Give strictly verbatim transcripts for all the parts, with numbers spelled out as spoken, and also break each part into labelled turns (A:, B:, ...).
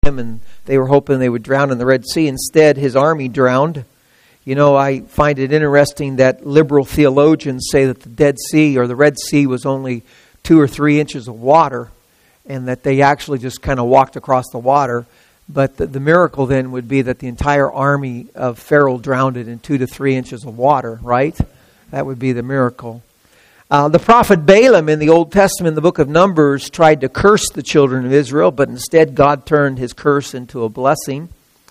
A: him, and they were hoping they would drown in the Red Sea. Instead, his army drowned. You know, I find it interesting that liberal theologians say that the Dead Sea or the Red Sea was only two or three inches of water, and that they actually just kind of walked across the water. But the, the miracle then would be that the entire army of Pharaoh drowned in two to three inches of water, right? That would be the miracle. Uh, the prophet Balaam in the Old Testament, in the book of Numbers, tried to curse the children of Israel, but instead God turned his curse into a blessing.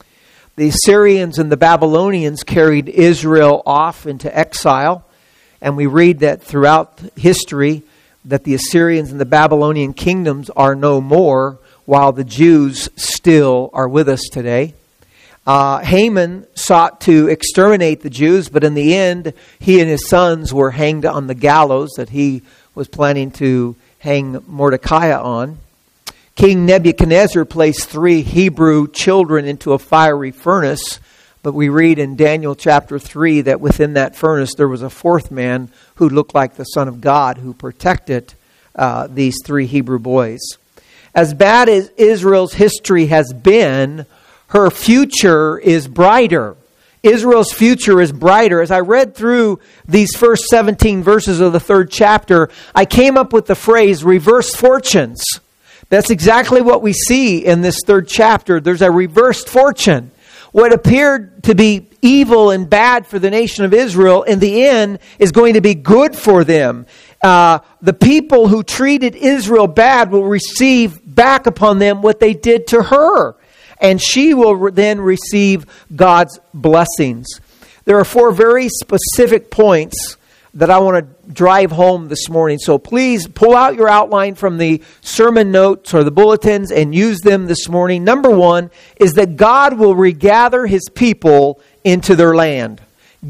A: The Assyrians and the Babylonians carried Israel off into exile, and we read that throughout history that the Assyrians and the Babylonian kingdoms are no more, while the Jews still are with us today. Uh, Haman sought to exterminate the Jews, but in the end, he and his sons were hanged on the gallows that he was planning to hang Mordecai on. King Nebuchadnezzar placed three Hebrew children into a fiery furnace, but we read in Daniel chapter three that within that furnace there was a fourth man who looked like the Son of God who protected uh, these three Hebrew boys. As bad as Israel's history has been, her future is brighter. Israel's future is brighter. As I read through these first seventeen verses of the third chapter, I came up with the phrase reverse fortunes. That's exactly what we see in this third chapter. There's a reversed fortune. What appeared to be evil and bad for the nation of Israel, in the end, is going to be good for them. Uh, the people who treated Israel bad will receive back upon them what they did to her. And she will then receive God's blessings. There are four very specific points that I want to drive home this morning. So please pull out your outline from the sermon notes or the bulletins and use them this morning. Number one is that God will regather his people into their land.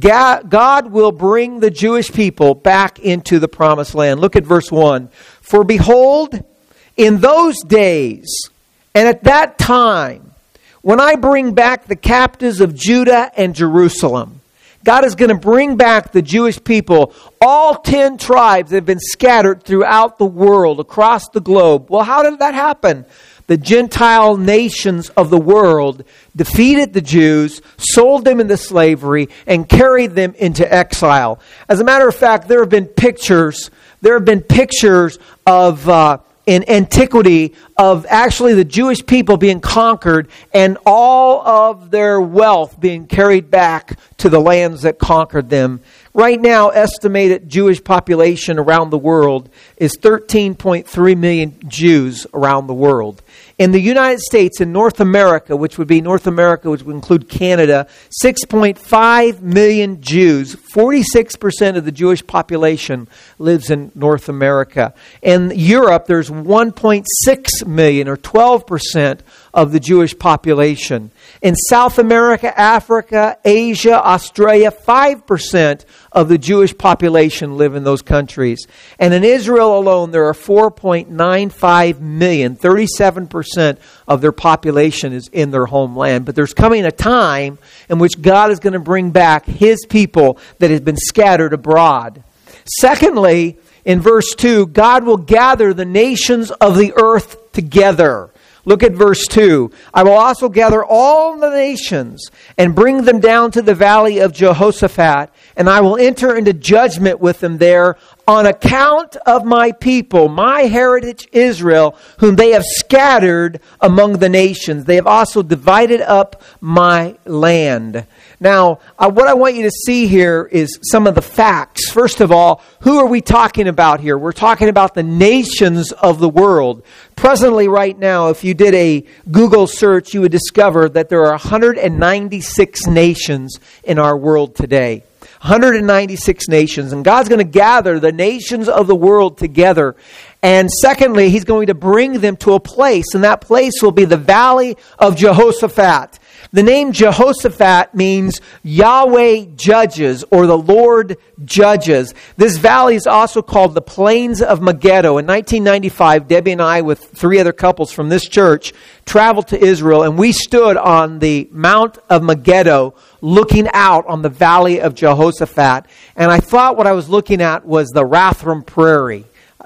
A: God will bring the Jewish people back into the promised land. Look at verse one. For behold, in those days and at that time, when I bring back the captives of Judah and Jerusalem, God is going to bring back the Jewish people. All ten tribes have been scattered throughout the world, across the globe. Well, how did that happen? The Gentile nations of the world defeated the Jews, sold them into slavery, and carried them into exile. As a matter of fact, there have been pictures, there have been pictures of uh, in antiquity of actually the Jewish people being conquered and all of their wealth being carried back to the lands that conquered them. Right now, estimated Jewish population around the world is thirteen point three million Jews around the world. In the United States, in North America, which would be North America, which would include Canada, six point five million Jews, forty-six percent of the Jewish population lives in North America. In Europe, there's one point six million, or twelve percent of the Jewish population. In South America, Africa, Asia, Australia, five percent of the Jewish population live in those countries. And in Israel alone, there are four point nine five million. thirty-seven percent of their population is in their homeland. But there's coming a time in which God is going to bring back his people that has been scattered abroad. Secondly, in verse two, God will gather the nations of the earth together. Look at verse two. I will also gather all the nations and bring them down to the valley of Jehoshaphat, and I will enter into judgment with them there on account of my people, my heritage Israel, whom they have scattered among the nations. They have also divided up my land. Now, uh, what I want you to see here is some of the facts. First of all, who are we talking about here? We're talking about the nations of the world. Presently, right now, if you did a Google search, you would discover that there are one hundred ninety-six nations in our world today. one hundred ninety-six nations. And God's going to gather the nations of the world together. And secondly, he's going to bring them to a place. And that place will be the valley of Jehoshaphat. The name Jehoshaphat means Yahweh judges, or the Lord judges. This valley is also called the Plains of Megiddo. In nineteen ninety-five, Debbie and I, with three other couples from this church, traveled to Israel, and we stood on the Mount of Megiddo looking out on the valley of Jehoshaphat. And I thought what I was looking at was the Rathdrum Prairie.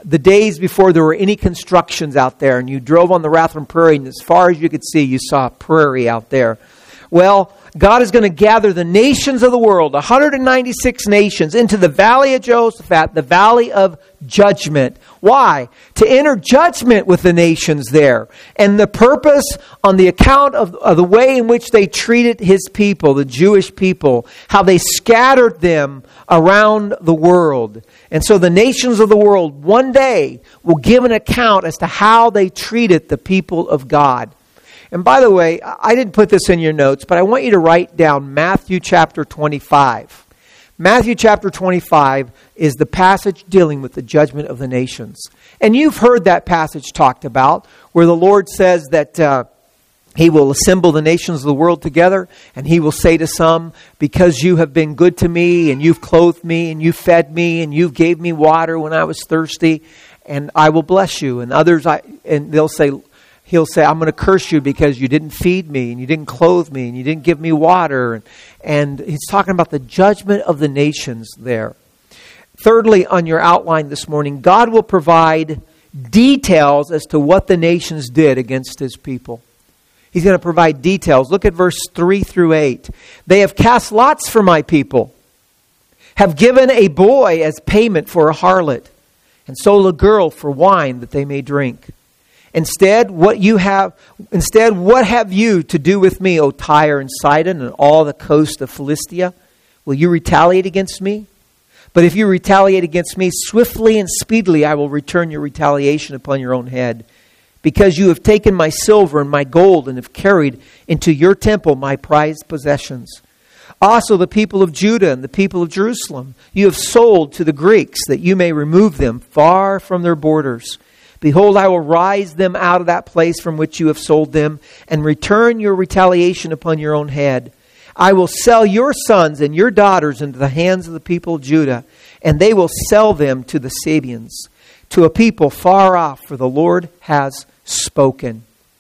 A: the days before there were any constructions out there, and you drove on the Rathlin Prairie, and as far as you could see, you saw a prairie out there. Well, God is going to gather the nations of the world, one hundred ninety-six nations, into the valley of Jehoshaphat, the valley of judgment. Why? To enter judgment with the nations there. And the purpose, on the account of, of the way in which they treated His people, the Jewish people, how they scattered them around the world. And so the nations of the world one day will give an account as to how they treated the people of God. And by the way, I didn't put this in your notes, but I want you to write down Matthew chapter twenty-five. Matthew chapter twenty-five is the passage dealing with the judgment of the nations. And you've heard that passage talked about, where the Lord says that uh, He will assemble the nations of the world together, and He will say to some, because you have been good to me, and you've clothed me, and you've fed me, and you gave me water when I was thirsty, and I will bless you. And others, I and they'll say, He'll say, I'm going to curse you because you didn't feed me, and you didn't clothe me, and you didn't give me water. And, and He's talking about the judgment of the nations there. Thirdly, on your outline this morning, God will provide details as to what the nations did against His people. He's going to provide details. Look at verse three through eight. They have cast lots for my people, have given a boy as payment for a harlot, and sold a girl for wine that they may drink. Instead, what you have, instead, what have you to do with me, O Tyre and Sidon, and all the coast of Philistia? Will you retaliate against me? But if you retaliate against me, swiftly and speedily I will return your retaliation upon your own head. Because you have taken my silver and my gold, and have carried into your temple my prized possessions. Also the people of Judah and the people of Jerusalem you have sold to the Greeks, that you may remove them far from their borders. Behold, I will rise them out of that place from which you have sold them, and return your retaliation upon your own head. I will sell your sons and your daughters into the hands of the people of Judah, and they will sell them to the Sabeans, to a people far off, for the Lord has spoken.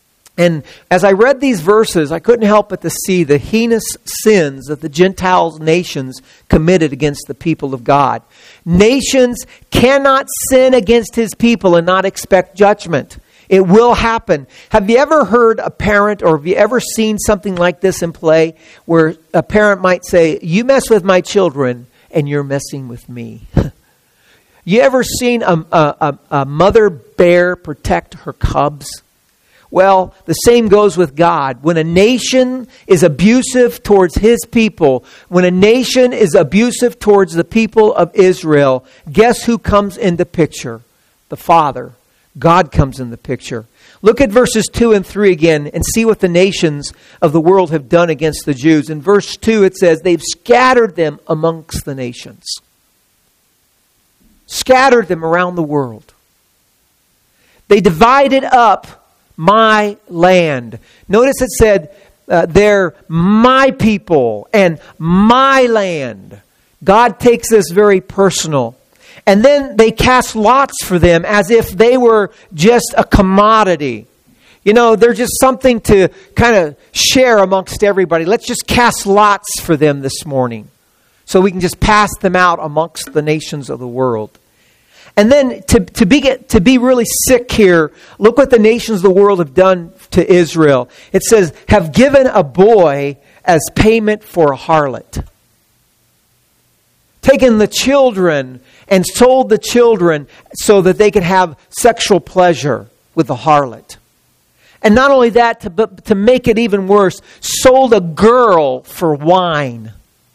A: And as I read these verses, I couldn't help but to see the heinous sins that the Gentiles nations committed against the people of God. Nations cannot sin against His people and not expect judgment. It will happen. Have you ever heard a parent, or have you ever seen something like this in play, where a parent might say, you mess with my children and you're messing with me? You ever seen a, a, a mother bear protect her cubs? Well, the same goes with God. When a nation is abusive towards His people, when a nation is abusive towards the people of Israel, guess who comes in the picture? The Father. God comes in the picture. Look at verses two and three again and see what the nations of the world have done against the Jews. In verse two it says, they've scattered them amongst the nations. Scattered them around the world. They divided up my land. Notice it said, uh, they're my people and my land. God takes this very personal. And then they cast lots for them as if they were just a commodity. You know, they're just something to kind of share amongst everybody. Let's just cast lots for them this morning, so we can just pass them out amongst the nations of the world. And then to, to, be, to be really sick here, look what the nations of the world have done to Israel. It says, have given a boy as payment for a harlot. Taken the children and sold the children so that they could have sexual pleasure with the harlot. And not only that, to, but to make it even worse, sold a girl for wine.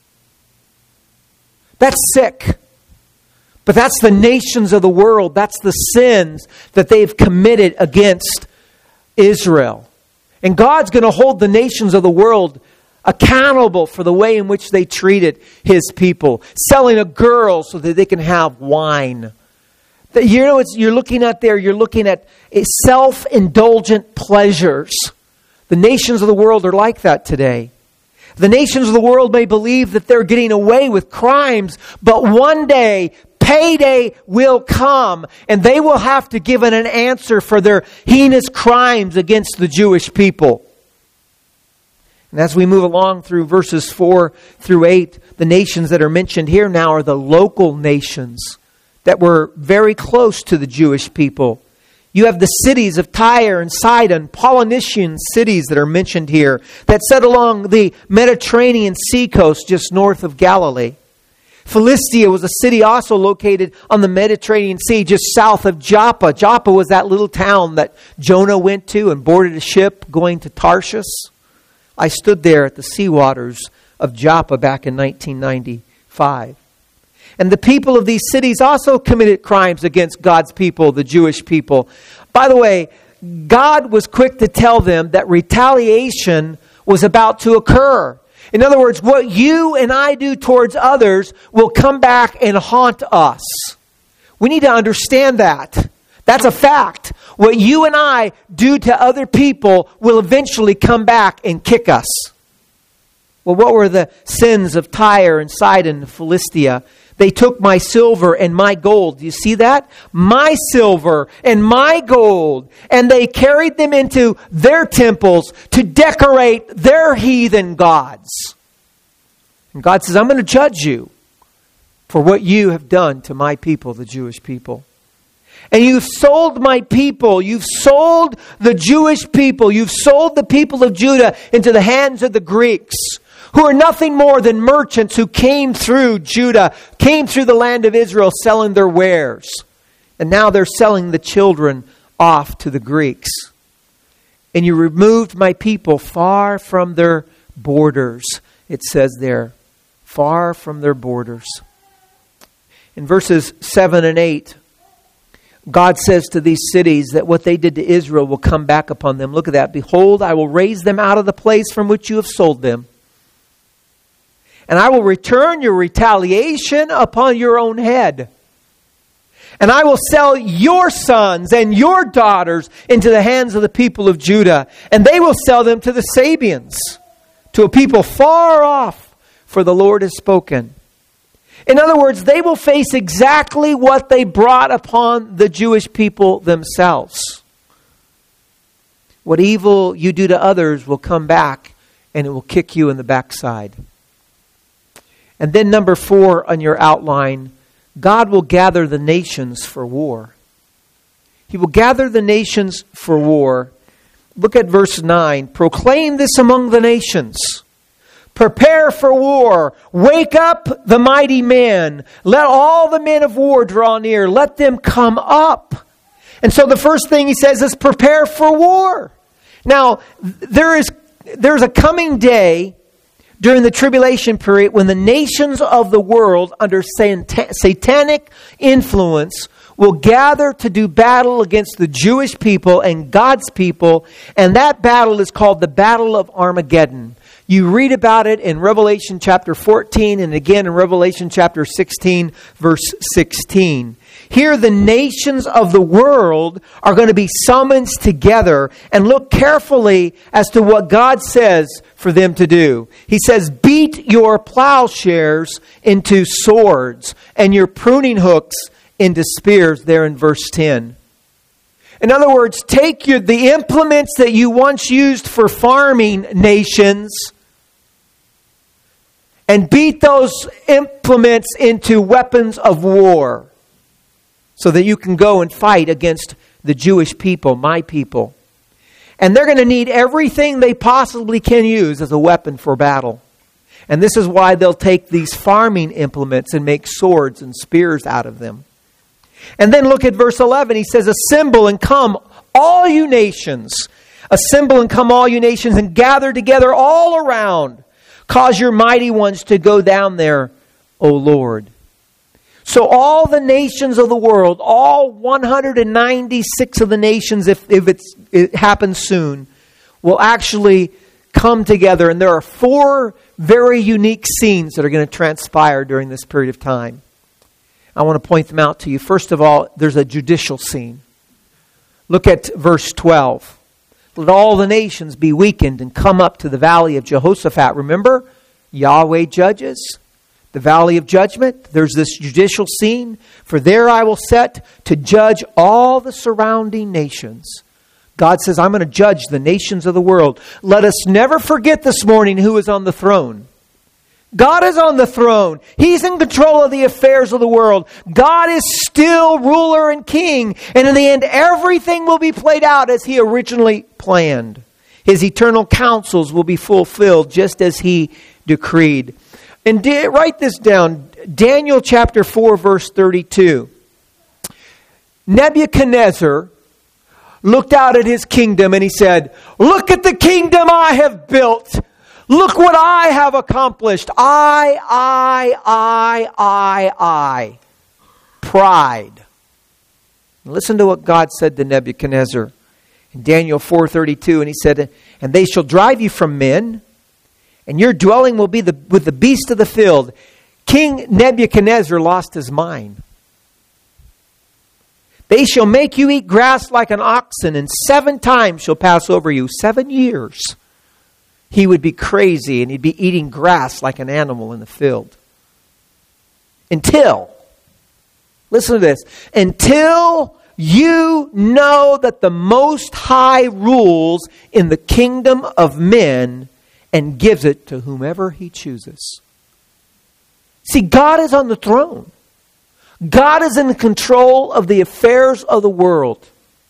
A: That's sick. But that's the nations of the world. That's the sins that they've committed against Israel. And God's going to hold the nations of the world accountable for the way in which they treated His people. Selling a girl so that they can have wine. You know what you're looking at there? You're looking at self-indulgent pleasures. The nations of the world are like that today. The nations of the world may believe that they're getting away with crimes, but one day payday will come, and they will have to give an answer for their heinous crimes against the Jewish people. And as we move along through verses four through eight, the nations that are mentioned here now are the local nations that were very close to the Jewish people. You have the cities of Tyre and Sidon, Polynesian cities that are mentioned here, that sit along the Mediterranean sea coast just north of Galilee. Philistia was a city also located on the Mediterranean Sea, just south of Joppa. Joppa was that little town that Jonah went to and boarded a ship going to Tarshish. I stood there at the seawaters of Joppa back in nineteen ninety-five. And the people of these cities also committed crimes against God's people, the Jewish people. By the way, God was quick to tell them that retaliation was about to occur. In other words, what you and I do towards others will come back and haunt us. We need to understand that. That's a fact. What you and I do to other people will eventually come back and kick us. Well, what were the sins of Tyre and Sidon and Philistia? They took my silver and my gold. Do you see that? My silver and my gold. And they carried them into their temples to decorate their heathen gods. And God says, I'm going to judge you for what you have done to my people, the Jewish people. And you've sold my people. You've sold the Jewish people. You've sold the people of Judah into the hands of the Greeks, who are nothing more than merchants who came through Judah, came through the land of Israel selling their wares. And now they're selling the children off to the Greeks. And you removed my people far from their borders. It says there, far from their borders. In verses seven and eight, God says to these cities that what they did to Israel will come back upon them. Look at that. Behold, I will raise them out of the place from which you have sold them. And I will return your retaliation upon your own head. And I will sell your sons and your daughters into the hands of the people of Judah. And they will sell them to the Sabians, to a people far off, for the Lord has spoken. In other words, they will face exactly what they brought upon the Jewish people themselves. What evil you do to others will come back and it will kick you in the backside. And then number four on your outline, God will gather the nations for war. He will gather the nations for war. Look at verse nine. Proclaim this among the nations. Prepare for war. Wake up the mighty men. Let all the men of war draw near. Let them come up. And so the first thing he says is prepare for war. Now, there is there's a coming day during the tribulation period when the nations of the world under satanic influence will gather to do battle against the Jewish people and God's people. And that battle is called the Battle of Armageddon. You read about it in Revelation chapter fourteen and again in Revelation chapter sixteen, verse sixteen. Here the nations of the world are going to be summoned together, and look carefully as to what God says for them to do. He says, beat your plowshares into swords and your pruning hooks into spears, there in verse ten. In other words, take your, the implements that you once used for farming, nations, and beat those implements into weapons of war so that you can go and fight against the Jewish people, my people. And they're going to need everything they possibly can use as a weapon for battle. And this is why they'll take these farming implements and make swords and spears out of them. And then look at verse eleven. He says, assemble and come, all you nations. Assemble and come, all you nations, and gather together all around. Cause your mighty ones to go down there, O Lord. So all the nations of the world, all one hundred ninety-six of the nations, if, if it's, it happens soon, will actually come together. And there are four very unique scenes that are going to transpire during this period of time. I want to point them out to you. First of all, there's a judicial scene. Look at verse twelve. Let all the nations be weakened and come up to the valley of Jehoshaphat. Remember, Yahweh judges. The valley of judgment. There's this judicial scene. For there I will set to judge all the surrounding nations. God says, I'm going to judge the nations of the world. Let us never forget this morning who is on the throne. God is on the throne. He's in control of the affairs of the world. God is still ruler and king. And in the end, everything will be played out as He originally planned. His eternal counsels will be fulfilled just as He decreed. And da- write this down. Daniel chapter four, verse thirty-two. Nebuchadnezzar looked out at his kingdom and he said, "Look at the kingdom I have built. Look what I have accomplished. I, I, I, I, I." Pride. Listen to what God said to Nebuchadnezzar in Daniel four thirty-two. And He said, "And they shall drive you from men, and your dwelling will be the, with the beasts of the field." King Nebuchadnezzar lost his mind. "They shall make you eat grass like an oxen, and seven times shall pass over you." Seven years. He would be crazy and he'd be eating grass like an animal in the field. Until, listen to this, until you know that the Most High rules in the kingdom of men and gives it to whomever He chooses. See, God is on the throne. God is in control of the affairs of the world.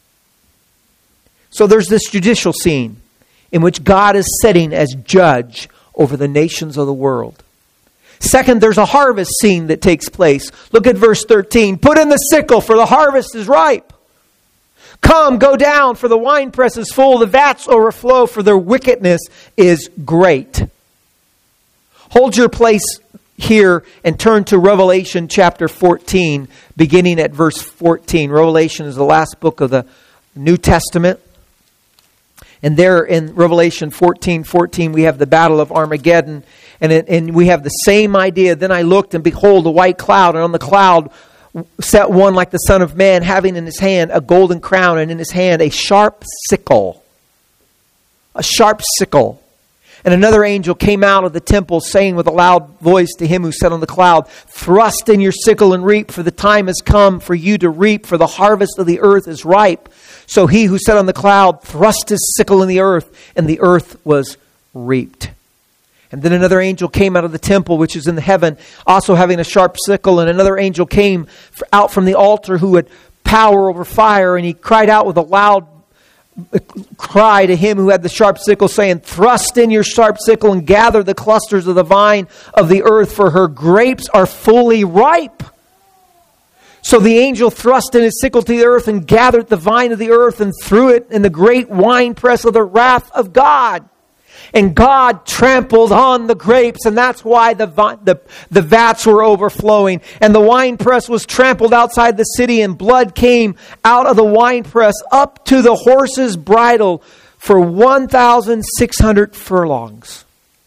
A: So there's this judicial scene in which God is sitting as judge over the nations of the world. Second, there's a harvest scene that takes place. Look at verse thirteen. "Put in the sickle, for the harvest is ripe. Come, go down, for the winepress is full, the vats overflow, for their wickedness is great." Hold your place here and turn to Revelation chapter fourteen, beginning at verse fourteen. Revelation is the last book of the New Testament. And there in Revelation fourteen fourteen, we have the battle of Armageddon. And, it, and we have the same idea. "Then I looked, and behold, a white cloud, and on the cloud sat one like the Son of Man, having in his hand a golden crown, and in his hand a sharp sickle." A sharp sickle. "And another angel came out of the temple, saying with a loud voice to him who sat on the cloud, Thrust in your sickle and reap, for the time has come for you to reap, for the harvest of the earth is ripe. So he who sat on the cloud thrust his sickle in the earth, and the earth was reaped. And then another angel came out of the temple, which is in heaven, also having a sharp sickle. And another angel came out from the altar who had power over fire, and he cried out with a loud cry to him who had the sharp sickle, saying, Thrust in your sharp sickle and gather the clusters of the vine of the earth, for her grapes are fully ripe. So the angel thrust in his sickle to the earth and gathered the vine of the earth and threw it in the great winepress of the wrath of God. And God trampled on the grapes, and that's why the, the, the vats were overflowing. And the winepress was trampled outside the city, and blood came out of the winepress up to the horse's bridle for one thousand six hundred furlongs.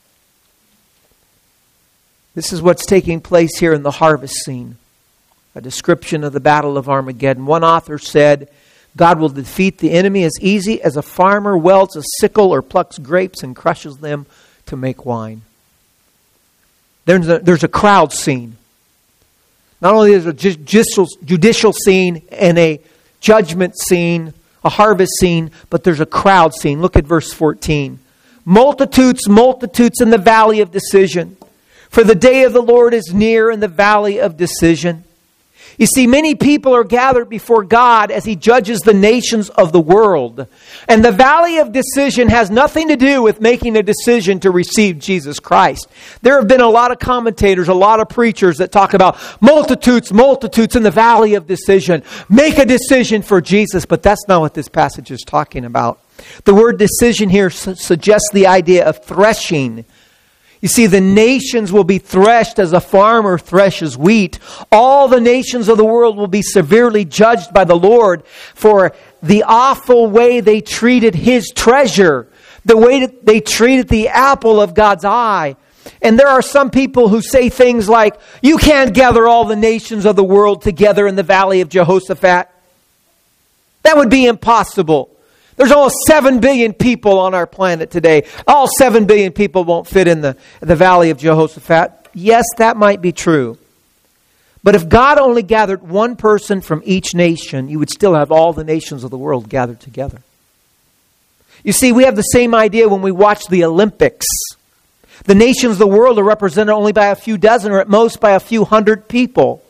A: This is what's taking place here in the harvest scene. A description of the battle of Armageddon. One author said, God will defeat the enemy as easy as a farmer welds a sickle or plucks grapes and crushes them to make wine. There's a, there's a crowd scene. Not only is there a judicial, judicial scene and a judgment scene, a harvest scene, but there's a crowd scene. Look at verse fourteen. Multitudes, multitudes in the valley of decision. For the day of the Lord is near in the valley of decision. You see, many people are gathered before God as He judges the nations of the world. And the valley of decision has nothing to do with making a decision to receive Jesus Christ. There have been a lot of commentators, a lot of preachers that talk about multitudes, multitudes in the valley of decision. Make a decision for Jesus, but that's not what this passage is talking about. The word decision here su- suggests the idea of threshing. You see, the nations will be threshed as a farmer threshes wheat. All the nations of the world will be severely judged by the Lord for the awful way they treated His treasure, the way that they treated the apple of God's eye. And there are some people who say things like, you can't gather all the nations of the world together in the valley of Jehoshaphat. That would be impossible. There's almost seven billion people on our planet today. All seven billion people won't fit in the, the valley of Jehoshaphat. Yes, that might be true. But if God only gathered one person from each nation, you would still have all the nations of the world gathered together. You see, we have the same idea when we watch the Olympics. The nations of the world are represented only by a few dozen or at most by a few hundred people.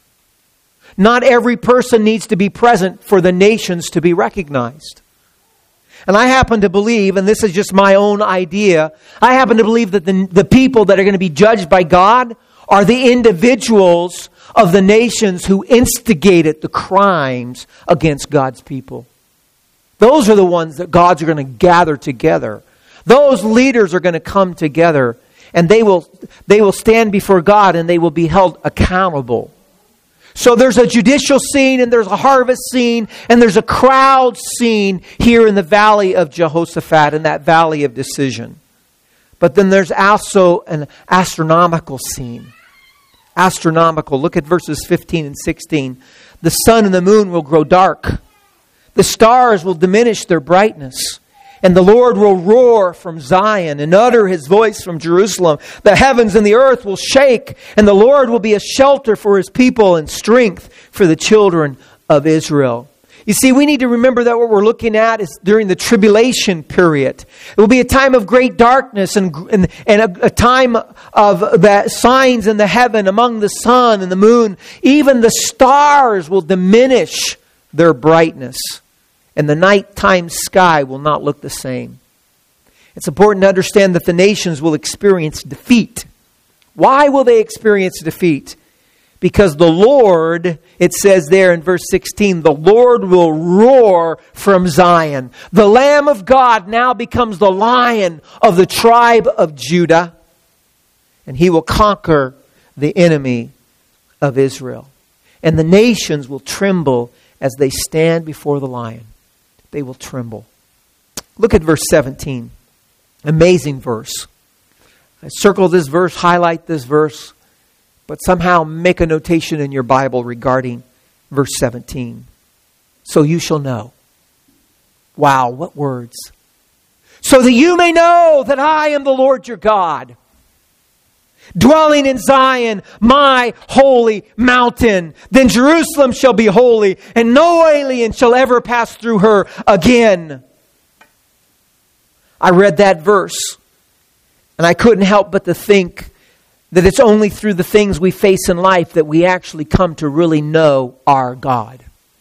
A: Not every person needs to be present for the nations to be recognized. And I happen to believe, and this is just my own idea, I happen to believe that the, the people that are going to be judged by God are the individuals of the nations who instigated the crimes against God's people. Those are the ones that God's going to gather together. Those leaders are going to come together, and they will they will stand before God, and they will be held accountable. So there's a judicial scene, and there's a harvest scene, and there's a crowd scene here in the valley of Jehoshaphat, in that valley of decision. But then there's also an astronomical scene. Astronomical. Look at verses fifteen and sixteen. The sun and the moon will grow dark. The stars will diminish their brightness. And the Lord will roar from Zion and utter His voice from Jerusalem. The heavens and the earth will shake, and the Lord will be a shelter for His people and strength for the children of Israel. You see, we need to remember that what we're looking at is during the tribulation period. It will be a time of great darkness and, and, and a, a time of the signs in the heaven among the sun and the moon. Even the stars will diminish their brightness. And the nighttime sky will not look the same. It's important to understand that the nations will experience defeat. Why will they experience defeat? Because the Lord, it says there in verse sixteen, the Lord will roar from Zion. The Lamb of God now becomes the Lion of the tribe of Judah. And He will conquer the enemy of Israel. And the nations will tremble as they stand before the Lion. They will tremble. Look at verse seventeen. Amazing verse. I circle this verse, highlight this verse, but somehow make a notation in your Bible regarding verse seventeen. So you shall know. Wow, what words. So that you may know that I am the Lord your God, dwelling in Zion, my holy mountain. Then Jerusalem shall be holy, and no alien shall ever pass through her again. I read that verse, and I couldn't help but to think that it's only through the things we face in life that we actually come to really know our God.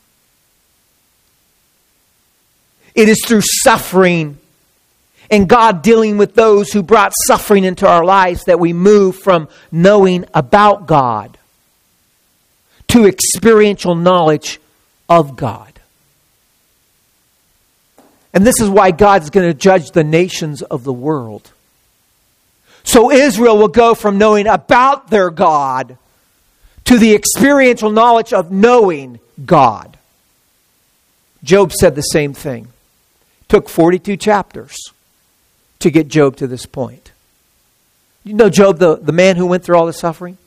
A: It is through suffering and God dealing with those who brought suffering into our lives that we move from knowing about God to experiential knowledge of God. And this is why God's going to judge the nations of the world. So Israel will go from knowing about their God to the experiential knowledge of knowing God. Job said the same thing. It took forty-two chapters to get Job to this point. You know Job, the, the man who went through all the suffering?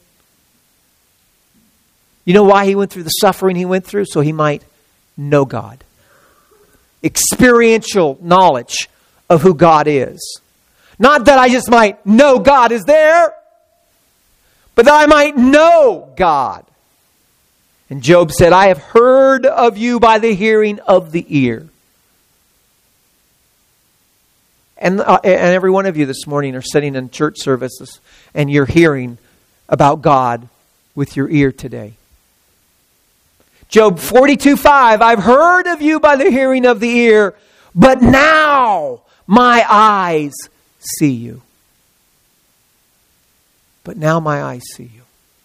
A: You know why he went through the suffering he went through? So he might know God. Experiential knowledge of who God is. Not that I just might know God is there, but that I might know God. And Job said, I have heard of you by the hearing of the ear. And, uh, and every one of you this morning are sitting in church services and you're hearing about God with your ear today. Job forty-two five, I've heard of you by the hearing of the ear, but now my eyes see you. But now my eyes see you.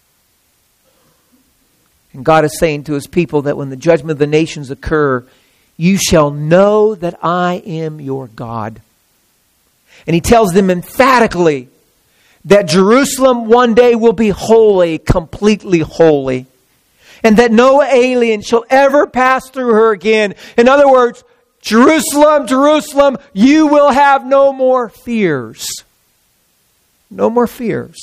A: And God is saying to His people that when the judgment of the nations occur, you shall know that I am your God. And He tells them emphatically that Jerusalem one day will be holy, completely holy. And that no alien shall ever pass through her again. In other words, Jerusalem, Jerusalem, you will have no more fears. No more fears.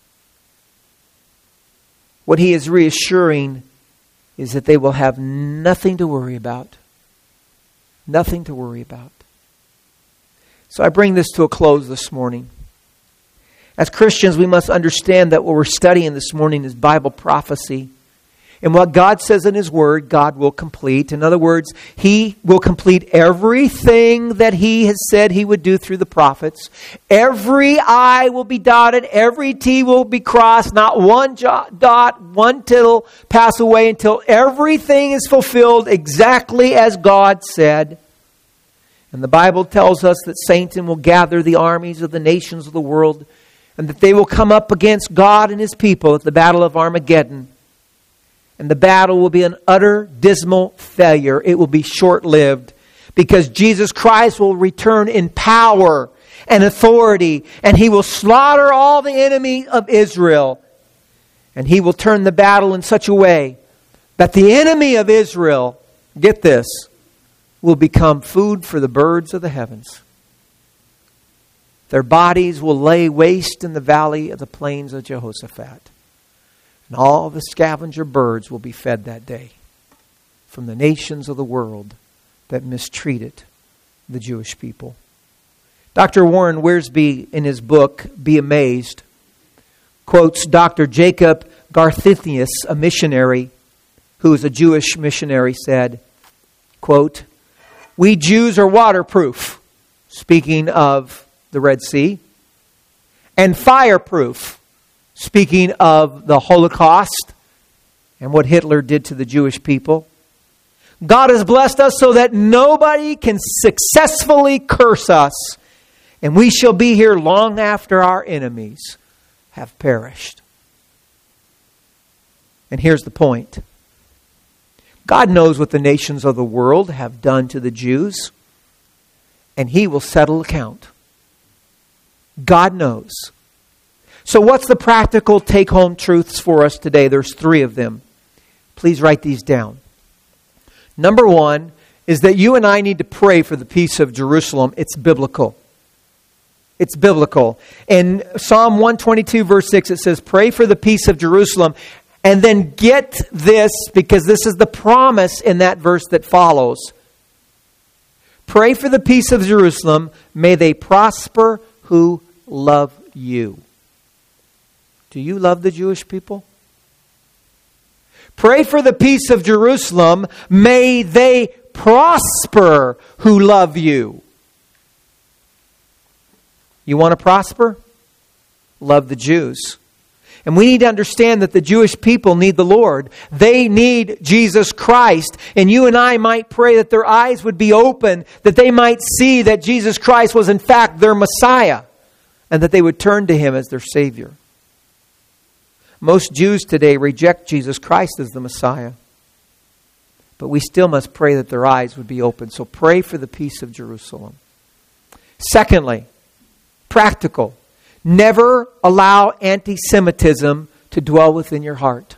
A: What He is reassuring is that they will have nothing to worry about. Nothing to worry about. So I bring this to a close this morning. As Christians, we must understand that what we're studying this morning is Bible prophecy. And what God says in His Word, God will complete. In other words, He will complete everything that He has said He would do through the prophets. Every I will be dotted, every T will be crossed, not one jot, dot, one tittle pass away until everything is fulfilled exactly as God said. And the Bible tells us that Satan will gather the armies of the nations of the world and that they will come up against God and His people at the Battle of Armageddon. And the battle will be an utter, dismal failure. It will be short-lived because Jesus Christ will return in power and authority, and He will slaughter all the enemy of Israel. And He will turn the battle in such a way that the enemy of Israel, get this, will become food for the birds of the heavens. Their bodies will lay waste in the valley of the plains of Jehoshaphat. And all the scavenger birds will be fed that day from the nations of the world that mistreated the Jewish people. Doctor Warren Wiersbe, in his book, Be Amazed, quotes Doctor Jacob Garthithius, a missionary who is a Jewish missionary, said, quote, "We Jews are waterproof," speaking of the Red Sea, "and fireproof," speaking of the Holocaust and what Hitler did to the Jewish people. God has blessed us so that nobody can successfully curse us, and we shall be here long after our enemies have perished. And here's the point. God knows what the nations of the world have done to the Jews, and He will settle account. God knows. So what's the practical take-home truths for us today? There's three of them. Please write these down. Number one is that you and I need to pray for the peace of Jerusalem. It's biblical. It's biblical. In Psalm one twenty-two, verse six, it says, "Pray for the peace of Jerusalem." And then get this, because this is the promise in that verse that follows. "Pray for the peace of Jerusalem. May they prosper who love you." Do you love the Jewish people? Pray for the peace of Jerusalem. May they prosper who love you. You want to prosper? Love the Jews. And we need to understand that the Jewish people need the Lord. They need Jesus Christ. And you and I might pray that their eyes would be open, that they might see that Jesus Christ was in fact their Messiah, and that they would turn to Him as their Savior. Most Jews today reject Jesus Christ as the Messiah. But we still must pray that their eyes would be open. So pray for the peace of Jerusalem. Secondly, practical. Never allow anti-Semitism to dwell within your heart.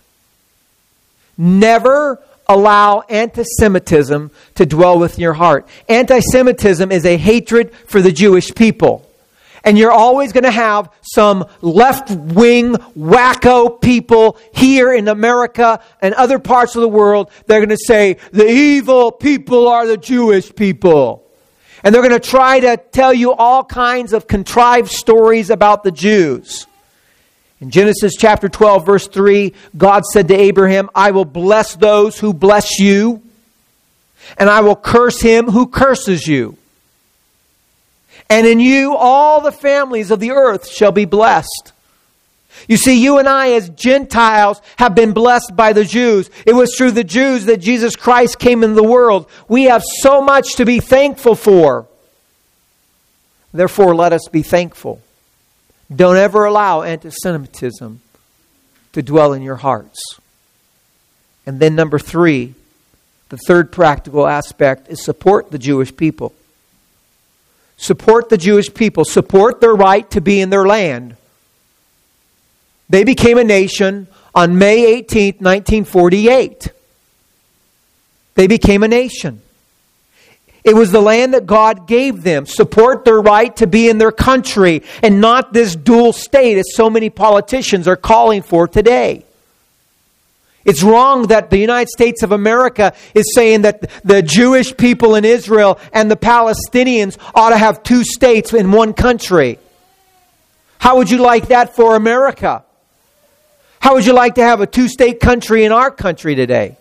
A: Never allow anti-Semitism to dwell within your heart. Anti-Semitism is a hatred for the Jewish people. And you're always going to have some left-wing wacko people here in America and other parts of the world. They're going to say, the evil people are the Jewish people. And they're going to try to tell you all kinds of contrived stories about the Jews. In Genesis chapter twelve, verse three, God said to Abraham, "I will bless those who bless you, and I will curse him who curses you. And in you all the families of the earth shall be blessed." You see, you and I as Gentiles have been blessed by the Jews. It was through the Jews that Jesus Christ came into the world. We have so much to be thankful for. Therefore, let us be thankful. Don't ever allow anti-Semitism to dwell in your hearts. And then number three, the third practical aspect is support the Jewish people. Support the Jewish people. Support their right to be in their land. They became a nation on May eighteenth, nineteen forty-eight. They became a nation. It was the land that God gave them. Support their right to be in their country and not this dual state as so many politicians are calling for today. It's wrong that the United States of America is saying that the Jewish people in Israel and the Palestinians ought to have two states in one country. How would you like that for America? How would you like to have a two-state country in our country today?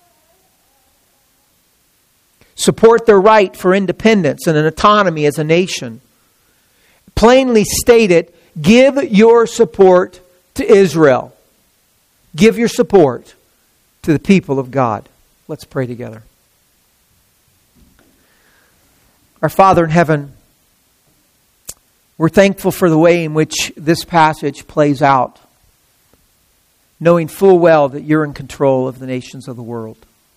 A: Support their right for independence and an autonomy as a nation. Plainly stated, give your support to Israel. Give your support to the people of God. Let's pray together. Our Father in heaven, we're thankful for the way in which this passage plays out, knowing full well that you're in control of the nations of the world.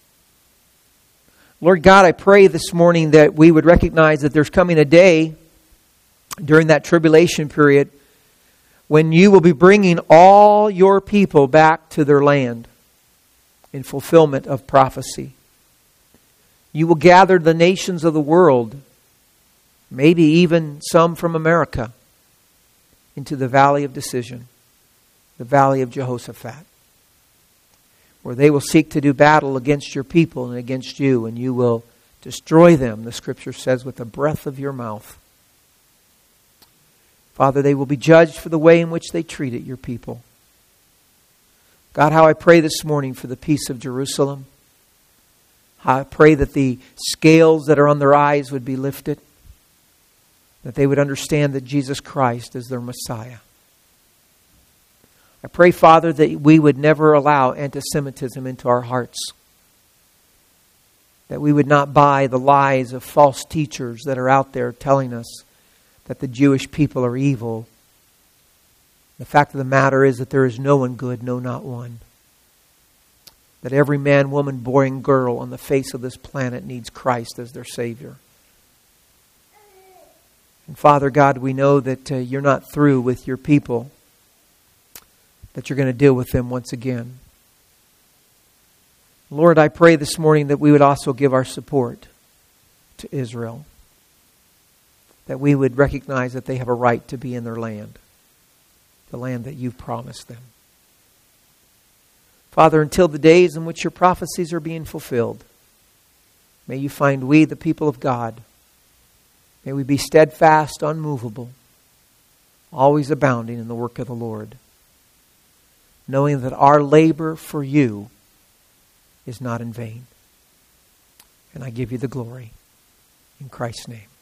A: Lord God, I pray this morning that we would recognize that there's coming a day during that tribulation period when you will be bringing all your people back to their land in fulfillment of prophecy. You will gather the nations of the world, maybe even some from America, into the valley of decision, the valley of Jehoshaphat, where they will seek to do battle against your people and against you, and you will destroy them, the Scripture says, with the breath of your mouth. Father, they will be judged for the way in which they treated your people. God, how I pray this morning for the peace of Jerusalem. How I pray that the scales that are on their eyes would be lifted, that they would understand that Jesus Christ is their Messiah. I pray, Father, that we would never allow anti-Semitism into our hearts. That we would not buy the lies of false teachers that are out there telling us that the Jewish people are evil. The fact of the matter is that there is no one good, no, not one. That every man, woman, boy, and girl on the face of this planet needs Christ as their Savior. And Father God, we know that uh, you're not through with your people, that you're going to deal with them once again. Lord, I pray this morning that we would also give our support to Israel. That we would recognize that they have a right to be in their land, the land that you've promised them. Father, until the days in which your prophecies are being fulfilled, may you find we, the people of God, may we be steadfast, unmovable, always abounding in the work of the Lord, knowing that our labor for you is not in vain. And I give you the glory in Christ's name.